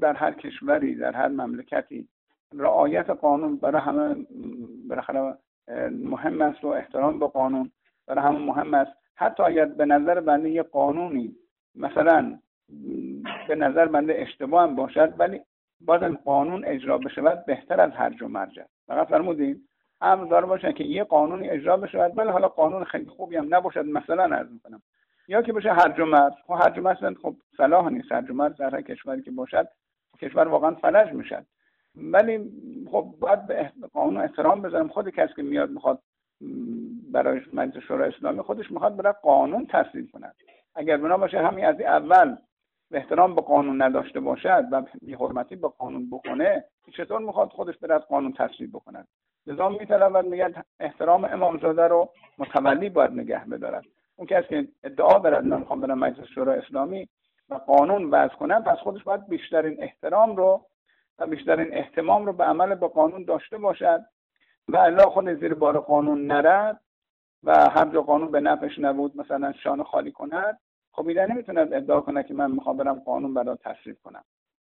در هر کشوری، در هر مملکتی رعایت قانون برای همه بالاخره مهم است و احترام به قانون برای همه مهم است. حتی اگر به نظر بنده یه قانونی مثلا به نظر بنده اشتباه هم باشد، ولی بازم قانون اجرا بشود بهتر از هرج و مرج. فقط فرمودین امر دار باشه که یه قانونی اجرا بشود، ولی حالا قانون خیلی خوبی هم نباشد، مثلا عرض می‌کنم، یا که بشه هرج و مرج. خب هرج و مرج خب صلاح نیست، هرج و مرج در هر کشوری که باشد کشور واقعا فلج میشد. ولی خب باید به قانون احترام بذارم. خود کسی که میاد میخواد برای مجلس شورای اسلامی خودش میخواد برای قانون تصویب کند، اگر بنا باشه همین از اول احترام به قانون نداشته باشد و بی‌حرمتی به قانون بکنه، چطور میخواد خودش بره از قانون تصویب بکند؟ لذا میطلبد میگه احترام امامزاده رو متولی باید نگه بدارد. اون کسی که ادعا دارد من میخوام برم مجلس شورای اسلامی و قانون وضع کنم، پس خودش باید بیشترین احترام رو و بیشترین اهتمام رو به عمل به قانون داشته باشد و الا خود زیر بار قانون نرد و هر جا قانون به نفعش نبود مثلا شانه خالی کند. خب اینا نمیتونه ادعا کنه که من میخوام برم قانون برای تصویب کنم.